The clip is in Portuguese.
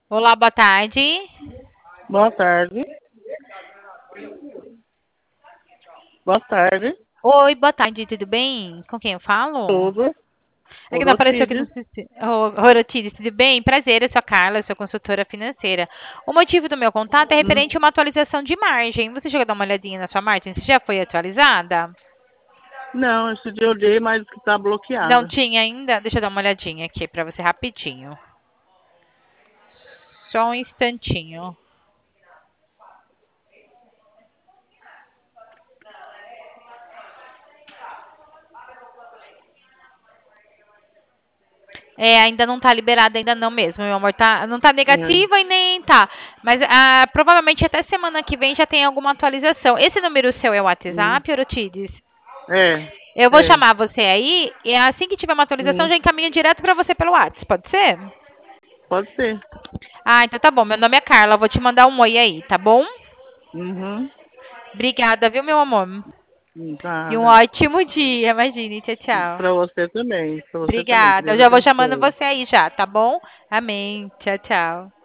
Olá, boa tarde. Boa tarde. Boa tarde. Oi, boa tarde, tudo bem? Com quem eu falo? Tudo. É que não apareceu aqui no Orotides. sistema. Rorotides, tudo bem? Prazer, eu sou a Carla, eu sou consultora financeira. O motivo do meu contato é referente a uma atualização de margem. Você chegou a dar uma olhadinha na sua margem? Você já foi atualizada? Não, esse dia eu olhei, mas que tá Não bloqueada. tinha ainda? Deixa eu dar uma olhadinha aqui para você rapidinho. Só um instantinho. É, ainda não tá liberada, ainda não mesmo, meu amor. Tá, não tá É. negativa e nem tá. Mas provavelmente até semana que vem já tem alguma atualização. Esse número seu é o Hum. WhatsApp, Orotides? É. Eu vou É. chamar você aí e assim que tiver uma atualização Hum. já encaminho direto para você pelo WhatsApp, pode ser? Pode ser. Ah, então tá bom. Meu nome é Carla, vou te mandar um oi aí, tá bom? Uhum. Obrigada, viu, meu amor? E um Nada. ótimo dia, imagine. Tchau, tchau. Pra você também. Pra você também. Que Obrigada. Eu Deus já vou chamando abençoe. você aí já, tá bom? Amém. Tchau, tchau.